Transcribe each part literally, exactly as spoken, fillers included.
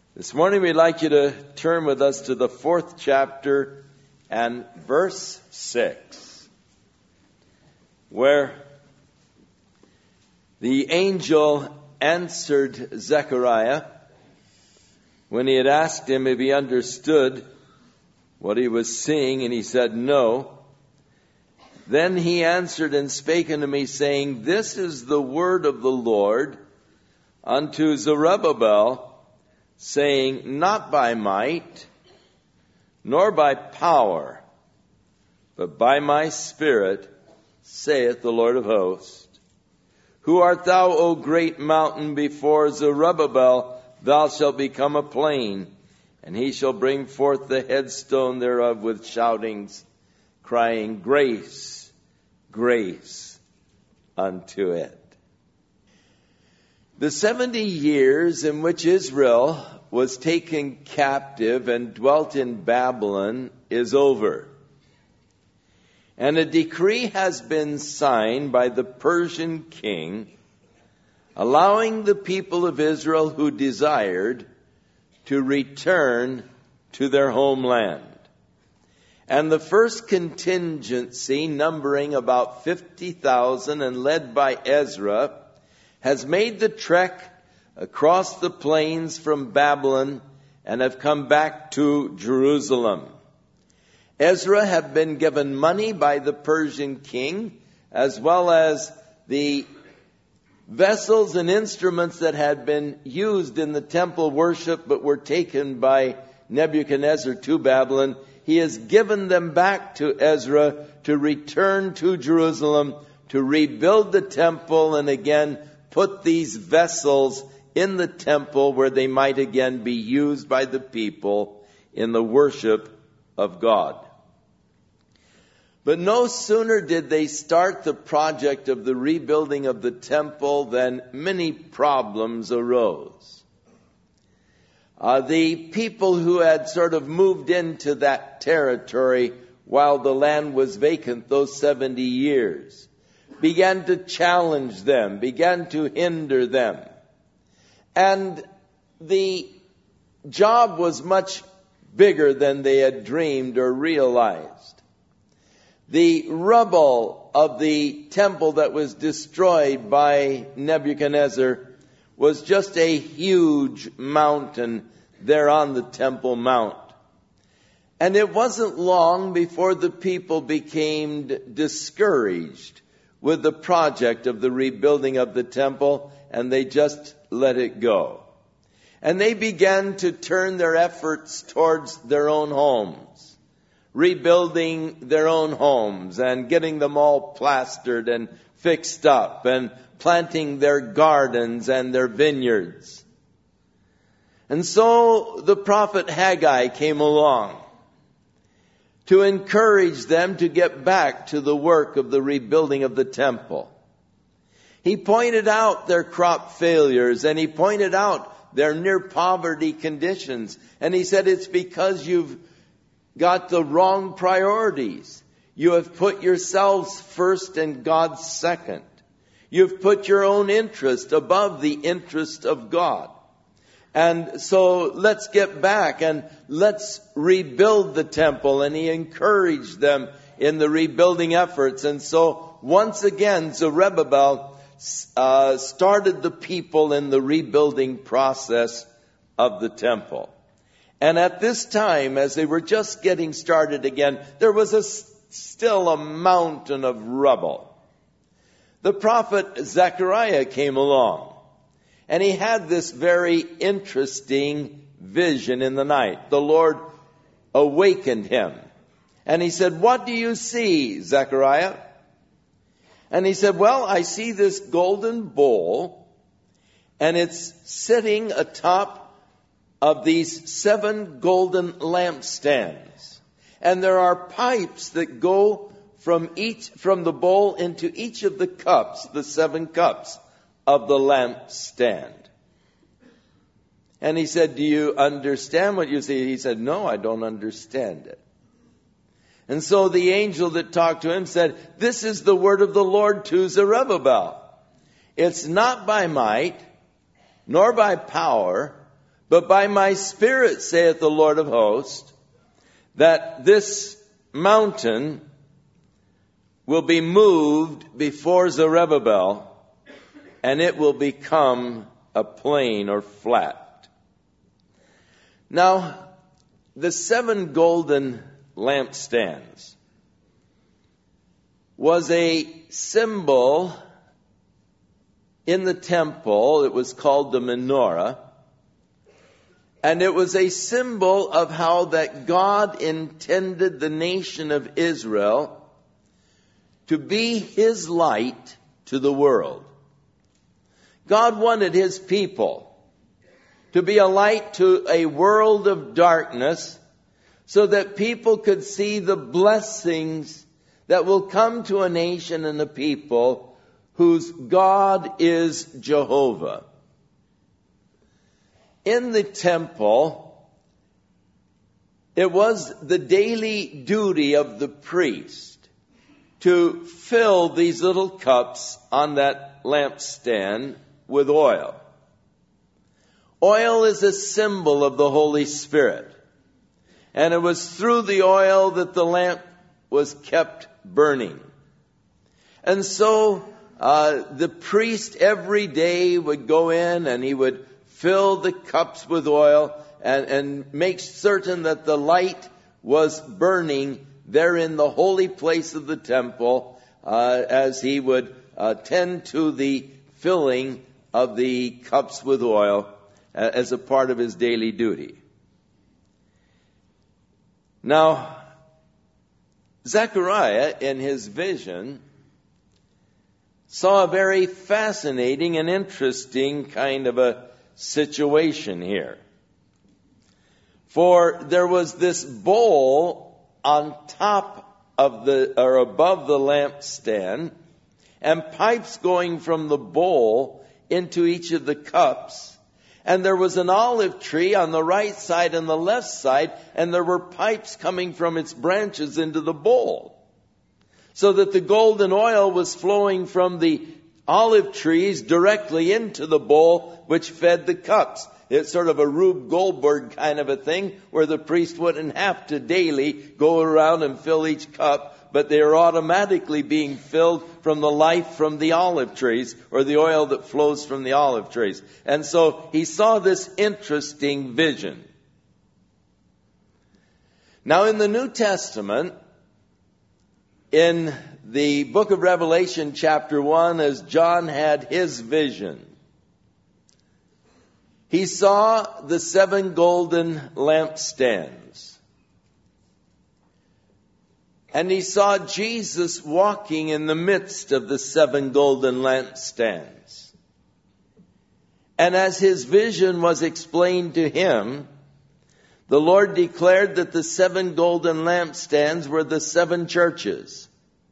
This morning we'd like you to turn with us to the fourth chapter and verse six, where the angel answered Zechariah when he had asked him if he understood what he was seeing, and he said no. Then he answered and spake unto me, saying, This is the word of the Lord unto Zerubbabel, saying, Not by might, nor by power, but by my Spirit, saith the Lord of hosts. Who art thou, O great mountain? Before Zerubbabel thou shalt become a plain, and he shall bring forth the headstone thereof with shoutings, crying, Grace, grace unto it. The seventy years in which Israel was taken captive and dwelt in Babylon is over. And a decree has been signed by the Persian king, allowing the people of Israel who desired to return to their homeland. And the first contingency, numbering about fifty thousand and led by Ezra, has made the trek across the plains from Babylon and have come back to Jerusalem. Ezra had been given money by the Persian king, as well as the vessels and instruments that had been used in the temple worship but were taken by Nebuchadnezzar to Babylon. He has given them back to Ezra to return to Jerusalem, to rebuild the temple, and again put these vessels in the temple where they might again be used by the people in the worship of God. But no sooner did they start the project of the rebuilding of the temple than many problems arose. Uh, the people who had sort of moved into that territory while the land was vacant those seventy years began to challenge them, began to hinder them. And the job was much bigger than they had dreamed or realized. The rubble of the temple that was destroyed by Nebuchadnezzar was just a huge mountain there on the Temple Mount. And it wasn't long before the people became discouraged with the project of the rebuilding of the temple, and they just let it go. And they began to turn their efforts towards their own homes, rebuilding their own homes and getting them all plastered and fixed up and planting their gardens and their vineyards. And so the prophet Haggai came along to encourage them to get back to the work of the rebuilding of the temple. He pointed out their crop failures, and he pointed out their near poverty conditions. And he said, it's because you've got the wrong priorities. You have put yourselves first and God second. You've put your own interest above the interest of God. And so let's get back and let's rebuild the temple. And he encouraged them in the rebuilding efforts. And so once again, Zerubbabel uh, started the people in the rebuilding process of the temple. And at this time, as they were just getting started again, there was a, still a mountain of rubble. The prophet Zechariah came along. And he had this very interesting vision in the night. The Lord awakened him. And he said, What do you see, Zechariah? And he said, Well, I see this golden bowl, and it's sitting atop of these seven golden lampstands. And there are pipes that go from each, from the bowl into each of the cups, the seven cups of the lampstand. And he said, do you understand what you see? He said, no, I don't understand it. And so the angel that talked to him said, this is the word of the Lord to Zerubbabel. It's not by might, nor by power, But by my Spirit, saith the Lord of hosts, that this mountain will be moved before Zerubbabel, and it will become a plain or flat. Now, the seven golden lampstands was a symbol in the temple. It was called the menorah. And it was a symbol of how that God intended the nation of Israel to be His light to the world. God wanted His people to be a light to a world of darkness so that people could see the blessings that will come to a nation and a people whose God is Jehovah. In the temple, it was the daily duty of the priest to fill these little cups on that lampstand with oil. Oil is a symbol of the Holy Spirit. And it was through the oil that the lamp was kept burning. And so uh, the priest every day would go in and he would fill the cups with oil and, and make certain that the light was burning there in the holy place of the temple uh, as he would uh, tend to the filling of the cups with oil uh, as a part of his daily duty. Now, Zechariah, in his vision, saw a very fascinating and interesting kind of a situation here. For there was this bowl on top of the, or above the lampstand, and pipes going from the bowl into each of the cups. And there was an olive tree on the right side and the left side, and there were pipes coming from its branches into the bowl. So that the golden oil was flowing from the olive trees directly into the bowl, which fed the cups. It's sort of a Rube Goldberg kind of a thing, where the priest wouldn't have to daily go around and fill each cup, but they are automatically being filled from the life from the olive trees, or the oil that flows from the olive trees. And so he saw this interesting vision. Now in the New Testament, in the book of Revelation chapter one, as John had his vision, he saw the seven golden lampstands. And he saw Jesus walking in the midst of the seven golden lampstands. And as his vision was explained to him, the Lord declared that the seven golden lampstands were the seven churches.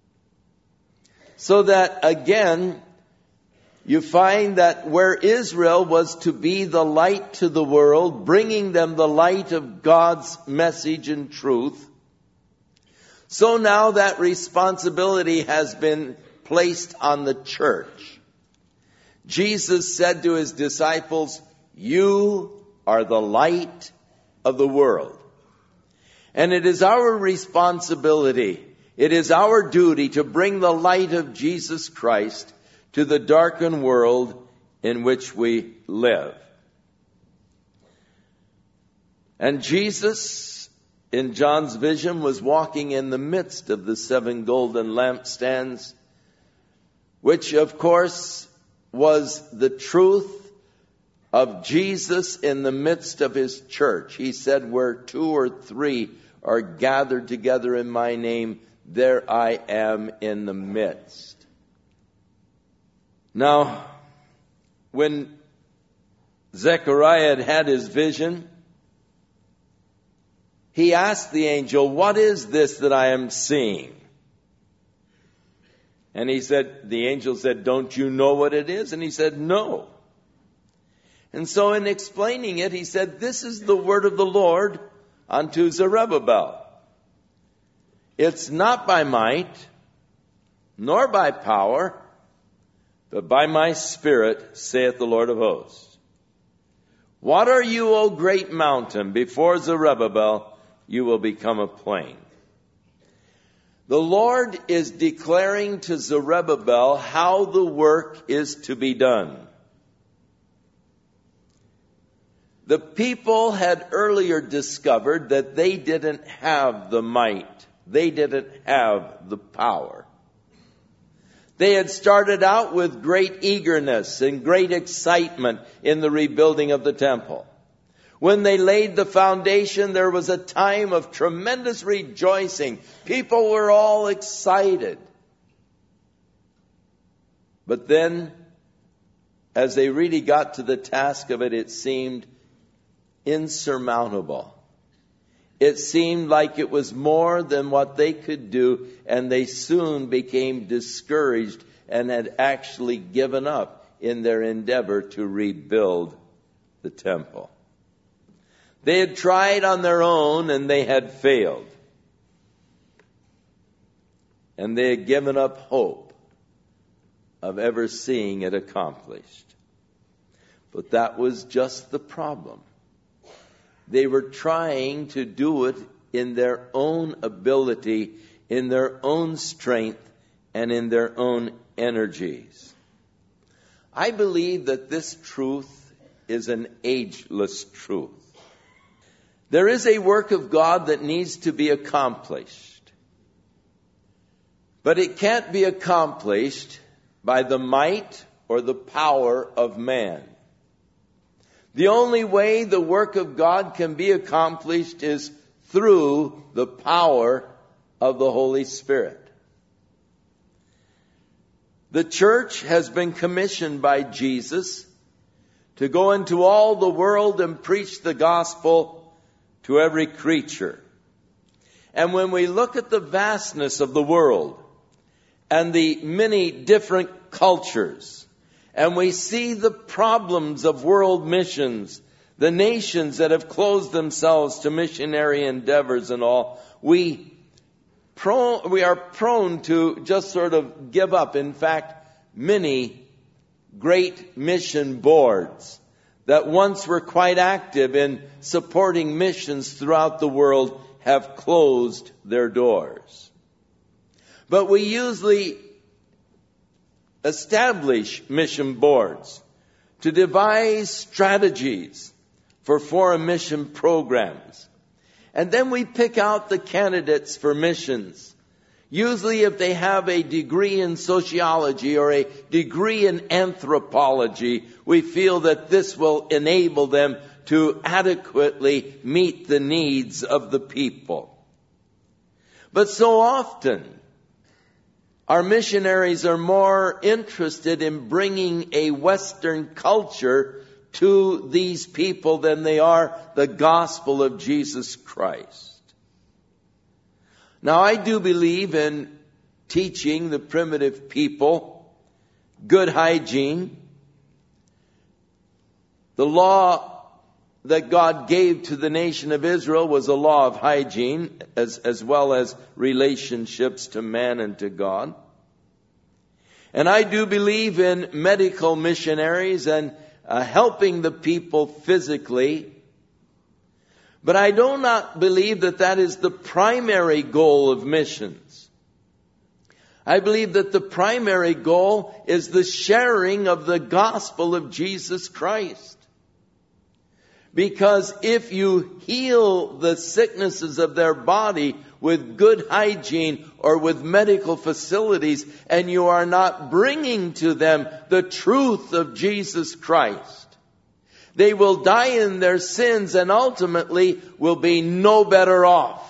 So that again, you find that where Israel was to be the light to the world, bringing them the light of God's message and truth, so now that responsibility has been placed on the church. Jesus said to his disciples, "You are the light of the world." And it is our responsibility, it is our duty to bring the light of Jesus Christ to the darkened world in which we live. And Jesus, in John's vision, was walking in the midst of the seven golden lampstands, which of course was the truth of Jesus in the midst of his church. He said, "Where two or three are gathered together in my name, there I am in the midst." Now, when Zechariah had had his vision, he asked the angel, "What is this that I am seeing?" And he said, the angel said, "Don't you know what it is?" And he said, "No." And so in explaining it, he said, "This is the word of the Lord unto Zerubbabel. It's not by might, nor by power, but by my Spirit, saith the Lord of hosts." What are you, O great mountain? Before Zerubbabel, you will become a plain. The Lord is declaring to Zerubbabel how the work is to be done. The people had earlier discovered that they didn't have the might. They didn't have the power. They had started out with great eagerness and great excitement in the rebuilding of the temple. When they laid the foundation, there was a time of tremendous rejoicing. People were all excited. But then, as they really got to the task of it, it seemed insurmountable. It seemed like it was more than what they could do, and they soon became discouraged and had actually given up in their endeavor to rebuild the temple. They had tried on their own and they had failed. And they had given up hope of ever seeing it accomplished. But that was just the problem. They were trying to do it in their own ability, in their own strength, and in their own energies. I believe that this truth is an ageless truth. There is a work of God that needs to be accomplished. But it can't be accomplished by the might or the power of man. The only way the work of God can be accomplished is through the power of the Holy Spirit. The church has been commissioned by Jesus to go into all the world and preach the gospel to every creature. And when we look at the vastness of the world and the many different cultures, and we see the problems of world missions, the nations that have closed themselves to missionary endeavors and all, we prone, we are prone to just sort of give up. In fact, many great mission boards that once were quite active in supporting missions throughout the world have closed their doors. But we usually establish mission boards to devise strategies for foreign mission programs. And then we pick out the candidates for missions. Usually if they have a degree in sociology or a degree in anthropology, we feel that this will enable them to adequately meet the needs of the people. But so often, our missionaries are more interested in bringing a Western culture to these people than they are the gospel of Jesus Christ. Now, I do believe in teaching the primitive people good hygiene. The law that God gave to the nation of Israel was a law of hygiene, as, as well as relationships to man and to God. And I do believe in medical missionaries and uh, helping the people physically. But I do not believe that that is the primary goal of missions. I believe that the primary goal is the sharing of the gospel of Jesus Christ. Because if you heal the sicknesses of their body with good hygiene or with medical facilities, and you are not bringing to them the truth of Jesus Christ, they will die in their sins and ultimately will be no better off.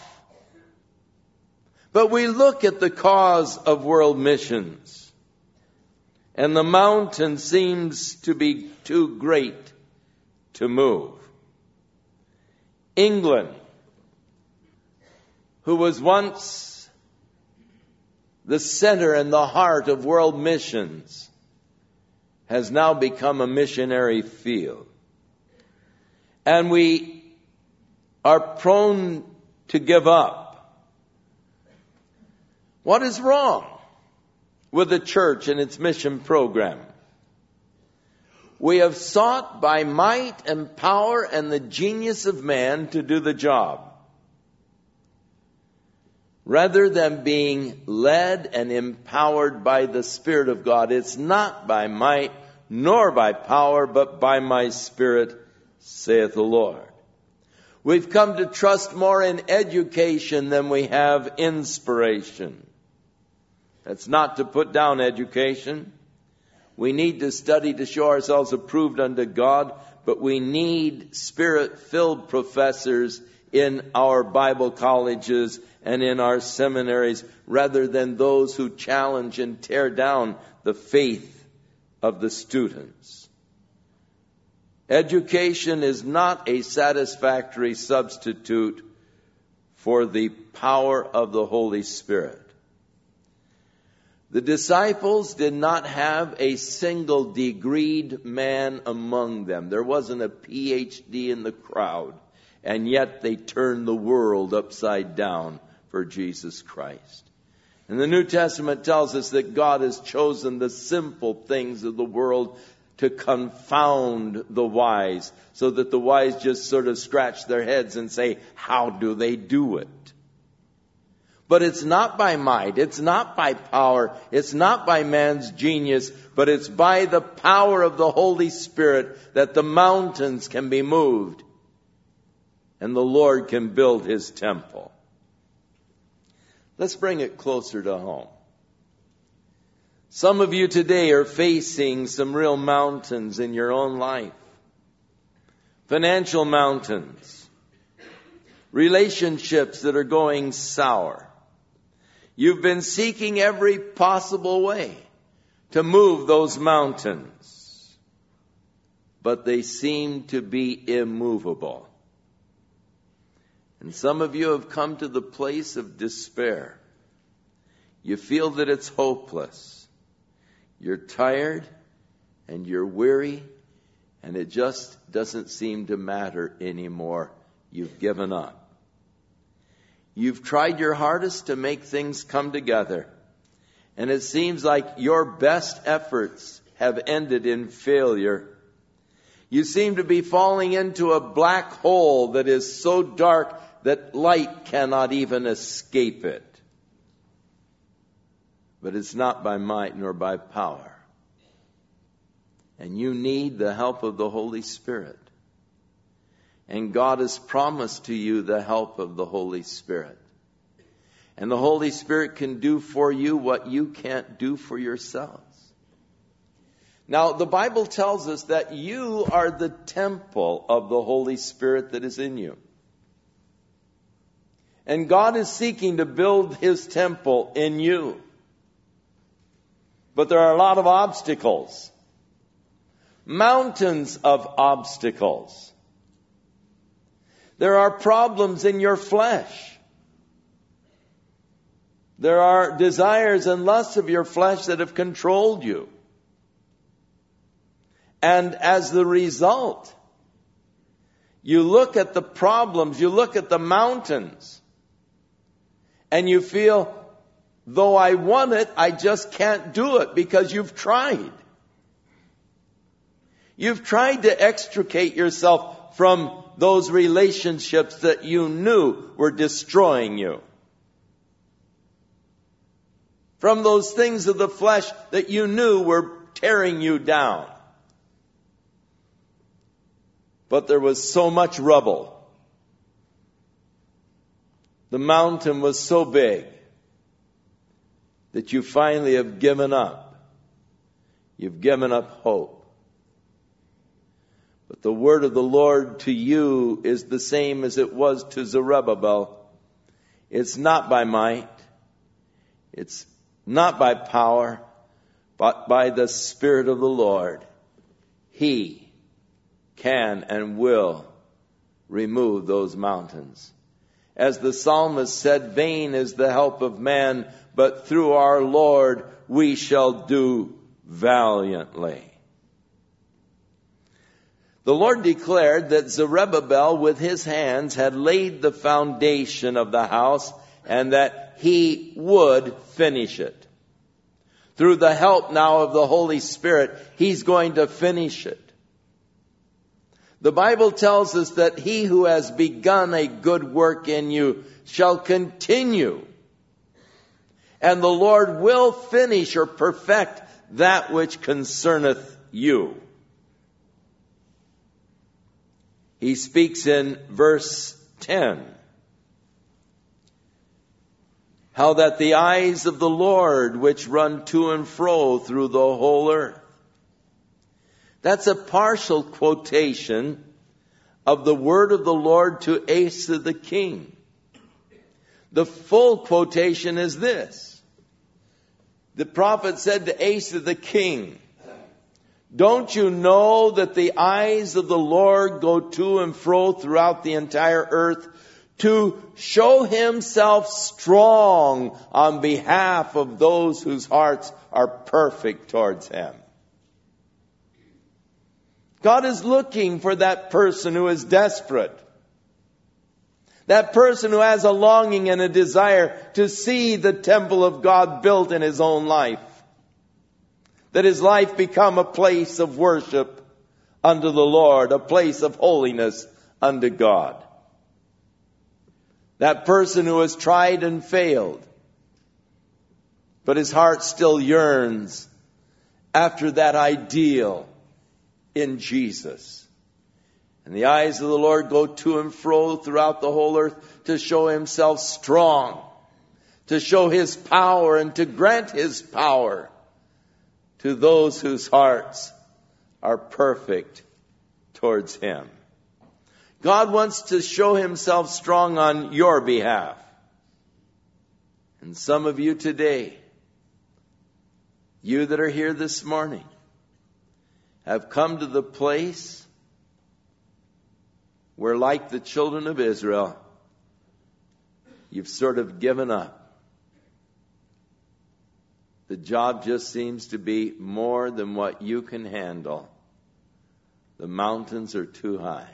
But we look at the cause of world missions, and the mountain seems to be too great to move. England, who was once the center and the heart of world missions, has now become a missionary field. And we are prone to give up. What is wrong with the church and its mission program? We have sought by might and power and the genius of man to do the job, rather than being led and empowered by the Spirit of God. It's not by might nor by power, but by my Spirit, saith the Lord. We've come to trust more in education than we have inspiration. That's not to put down education. We need to study to show ourselves approved unto God, but we need Spirit-filled professors in our Bible colleges and in our seminaries, rather than those who challenge and tear down the faith of the students. Education is not a satisfactory substitute for the power of the Holy Spirit. The disciples did not have a single degreed man among them. There wasn't a P H D in the crowd, and yet they turned the world upside down for Jesus Christ. And the New Testament tells us that God has chosen the simple things of the world to confound the wise, so that the wise just sort of scratch their heads and say, how do they do it? But it's not by might, it's not by power, it's not by man's genius, but it's by the power of the Holy Spirit that the mountains can be moved and the Lord can build His temple. Let's bring it closer to home. Some of you today are facing some real mountains in your own life. Financial mountains. Relationships that are going sour. You've been seeking every possible way to move those mountains, but they seem to be immovable. And some of you have come to the place of despair. You feel that it's hopeless. You're tired and you're weary, and it just doesn't seem to matter anymore. You've given up. You've tried your hardest to make things come together, and it seems like your best efforts have ended in failure. You seem to be falling into a black hole that is so dark that light cannot even escape it. But it's not by might nor by power. And you need the help of the Holy Spirit. And God has promised to you the help of the Holy Spirit. And the Holy Spirit can do for you what you can't do for yourselves. Now, the Bible tells us that you are the temple of the Holy Spirit that is in you. And God is seeking to build His temple in you. But there are a lot of obstacles. Mountains of obstacles. There are problems in your flesh. There are desires and lusts of your flesh that have controlled you. And as the result, you look at the problems, you look at the mountains, and you feel, though I want it, I just can't do it, because you've tried. You've tried to extricate yourself from those relationships that you knew were destroying you. From those things of the flesh that you knew were tearing you down. But there was so much rubble. The mountain was so big that you finally have given up. You've given up hope. But the word of the Lord to you is the same as it was to Zerubbabel. It's not by might. It's not by power, but by the Spirit of the Lord. He can and will remove those mountains. As the psalmist said, vain is the help of man, but through our Lord we shall do valiantly. The Lord declared that Zerubbabel with his hands had laid the foundation of the house, and that he would finish it. Through the help now of the Holy Spirit, he's going to finish it. The Bible tells us that he who has begun a good work in you shall continue. And the Lord will finish or perfect that which concerneth you. He speaks in verse ten. How that the eyes of the Lord which run to and fro through the whole earth. That's a partial quotation of the word of the Lord to Asa the king. The full quotation is this. The prophet said to Asa the king, don't you know that the eyes of the Lord go to and fro throughout the entire earth to show himself strong on behalf of those whose hearts are perfect towards him? God is looking for that person who is desperate. That person who has a longing and a desire to see the temple of God built in his own life. That his life become a place of worship unto the Lord, a place of holiness unto God. That person who has tried and failed, but his heart still yearns after that ideal in Jesus. And the eyes of the Lord go to and fro throughout the whole earth to show himself strong, to show his power and to grant his power to those whose hearts are perfect towards him. God wants to show himself strong on your behalf. And some of you today, you that are here this morning, have come to the place where, like the children of Israel, you've sort of given up. The job just seems to be more than what you can handle. The mountains are too high.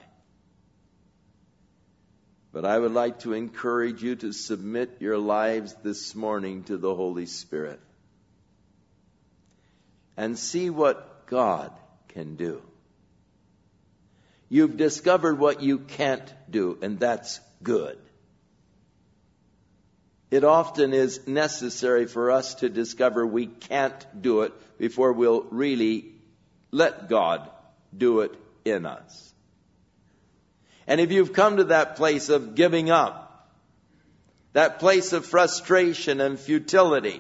But I would like to encourage you to submit your lives this morning to the Holy Spirit and see what God can do. You've discovered what you can't do, and that's good. It often is necessary for us to discover we can't do it before we'll really let God do it in us. And if you've come to that place of giving up, that place of frustration and futility,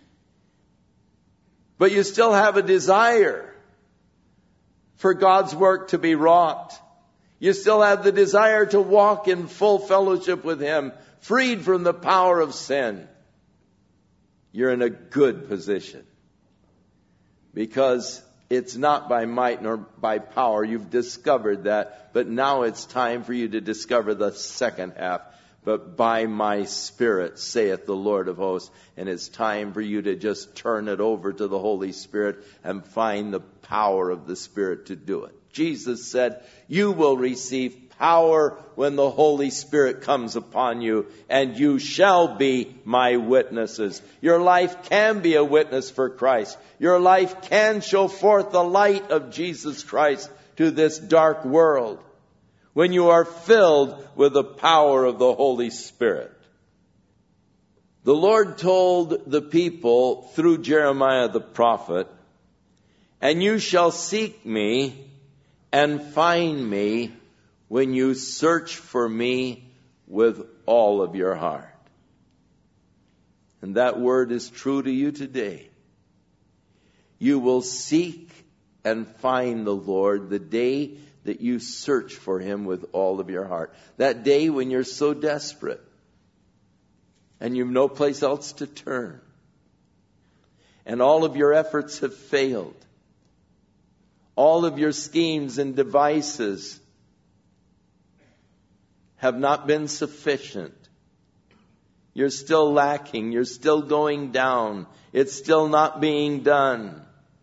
but you still have a desire for God's work to be wrought, you still have the desire to walk in full fellowship with him, freed from the power of sin, you're in a good position. Because it's not by might nor by power. You've discovered that. But now it's time for you to discover the second half. But by my Spirit, saith the Lord of hosts. And it's time for you to just turn it over to the Holy Spirit and find the power of the Spirit to do it. Jesus said, you will receive power when the Holy Spirit comes upon you, and you shall be my witnesses. Your life can be a witness for Christ. Your life can show forth the light of Jesus Christ to this dark world when you are filled with the power of the Holy Spirit. The Lord told the people through Jeremiah the prophet, and you shall seek me and find me when you search for me with all of your heart. And that word is true to you today. You will seek and find the Lord the day that you search for him with all of your heart. That day when you're so desperate and you've no place else to turn, and all of your efforts have failed. All of your schemes and devices have not been sufficient. You're still lacking. You're still going down. It's still not being done.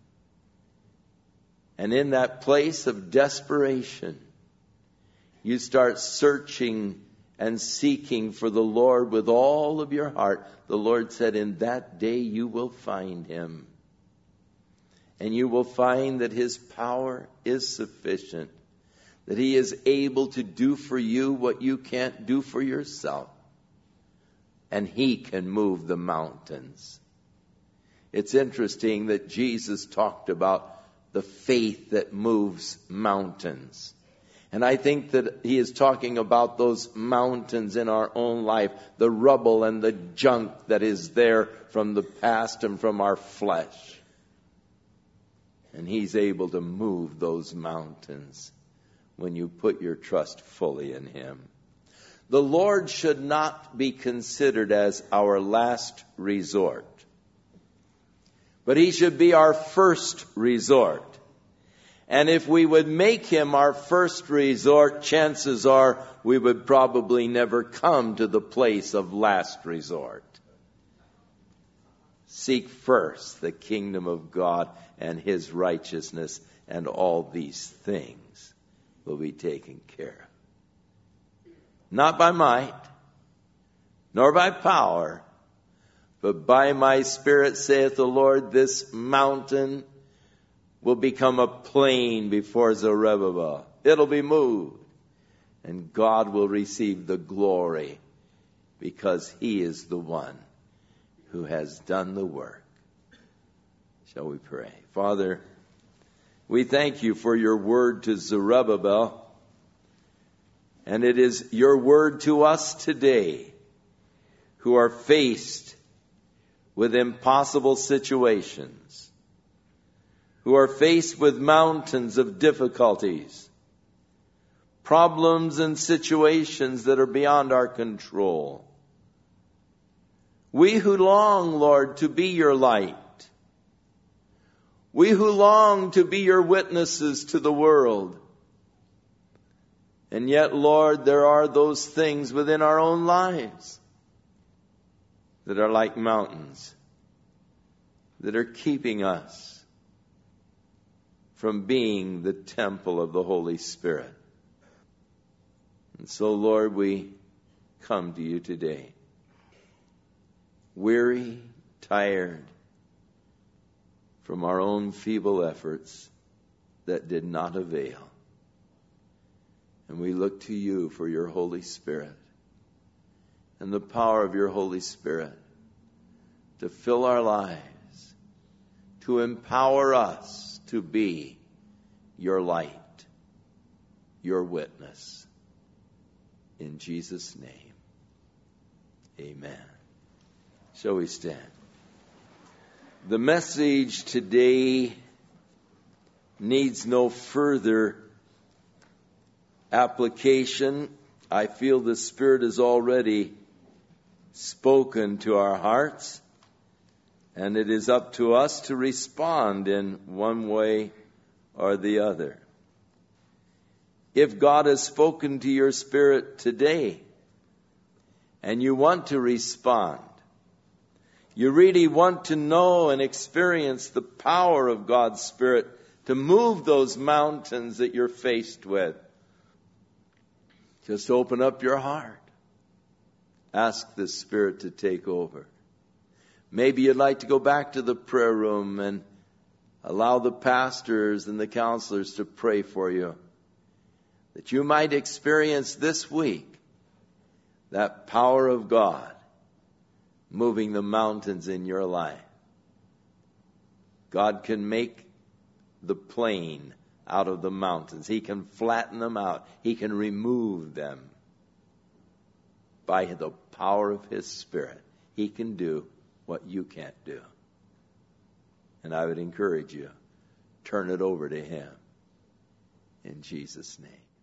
And in that place of desperation, you start searching and seeking for the Lord with all of your heart. The Lord said, in that day you will find him. And you will find that his power is sufficient. that He is able to do for you what you can't do for yourself. And He can move the mountains. It's interesting that Jesus talked about the faith that moves mountains. And I think that He is talking about those mountains in our own life, the rubble and the junk that is there from the past and from our flesh. And He's able to move those mountains when you put your trust fully in Him. The Lord should not be considered as our last resort, but He should be our first resort. And if we would make Him our first resort, chances are we would probably never come to the place of last resort. Seek first the kingdom of God and His righteousness, and all these things will be taken care of. Not by might, nor by power, but by my Spirit, saith the Lord, this mountain will become a plain before Zerubbabel. It'll be moved. And God will receive the glory because He is the one who has done the work. Shall we pray? Father, we thank You for Your word to Zerubbabel. And it is Your word to us today who are faced with impossible situations, who are faced with mountains of difficulties, problems and situations that are beyond our control. We who long, Lord, to be Your light, we who long to be Your witnesses to the world, and yet, Lord, there are those things within our own lives that are like mountains, that are keeping us from being the temple of the Holy Spirit. And so, Lord, we come to You today, weary, tired from our own feeble efforts that did not avail. And we look to You for Your Holy Spirit and the power of Your Holy Spirit to fill our lives, to empower us to be Your light, Your witness. In Jesus' name, amen. Shall we stand? The message today needs no further application. I feel the Spirit has already spoken to our hearts, and it is up to us to respond in one way or the other. If God has spoken to your spirit today and you want to respond, you really want to know and experience the power of God's Spirit to move those mountains that you're faced with, just open up your heart. Ask the Spirit to take over. Maybe you'd like to go back to the prayer room and allow the pastors and the counselors to pray for you, that you might experience this week that power of God moving the mountains in your life. God can make the plain out of the mountains. He can flatten them out. He can remove them by the power of His Spirit. He can do what you can't do. And I would encourage you, turn it over to Him in Jesus' name.